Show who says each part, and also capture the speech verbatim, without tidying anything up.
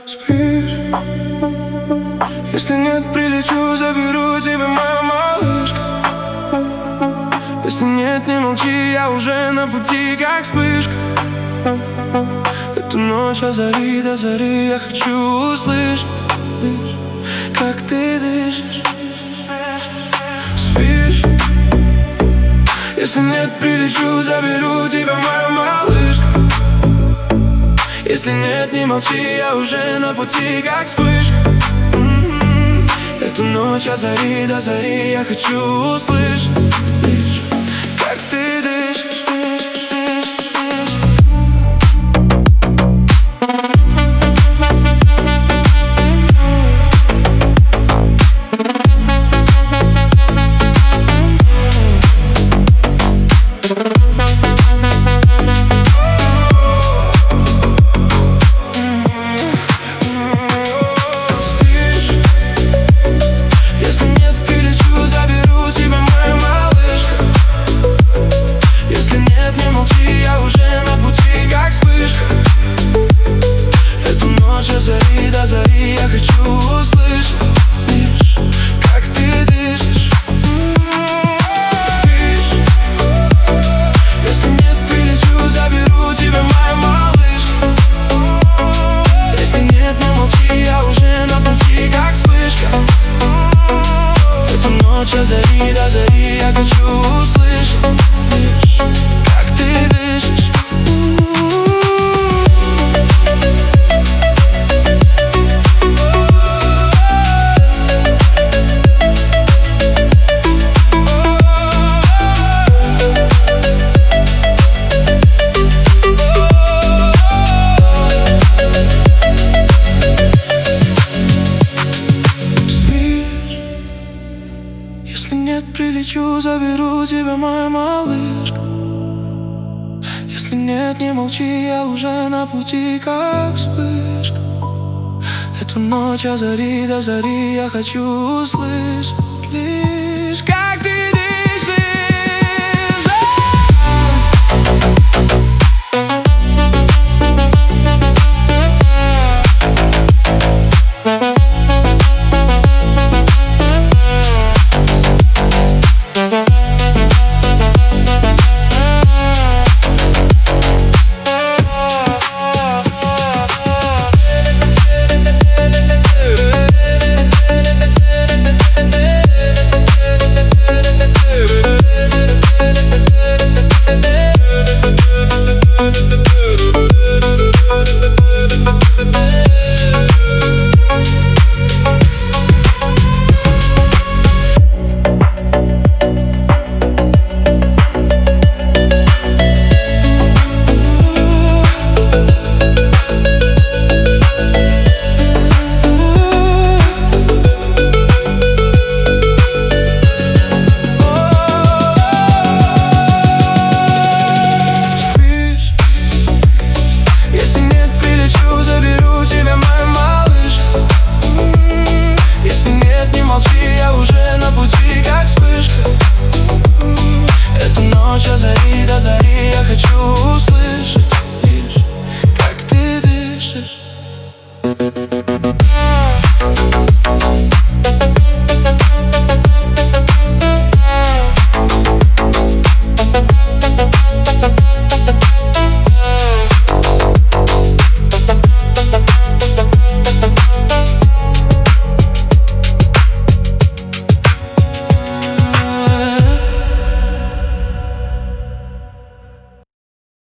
Speaker 1: Спишь? Если нет, прилечу, заберу тебя, моя малышка. Если нет, не молчи, я уже на пути, как вспышка. Эту ночь от зари до зари я хочу услышать, как ты дышишь. Спишь? Если нет, прилечу, заберу тебя, моя малышка. Если нет, не молчи, я уже на пути, как вспышка. м-м-м. Эту ночь от зари до зари я хочу услышать, как ты дышишь. Я хочу услышать лишь, как ты дышишь. Спишь? Если нет, прилечу, заберу тебя, моя малышка. Если нет, не молчи, я уже на пути, как вспышка. Эту ночь от зари до зари я хочу услышать лишь, как ты дышишь. Если нет, прилечу, заберу тебя, моя малышка. Если нет, не молчи, я уже на пути, как вспышка. Эту ночь от зари до зари я хочу услышать лишь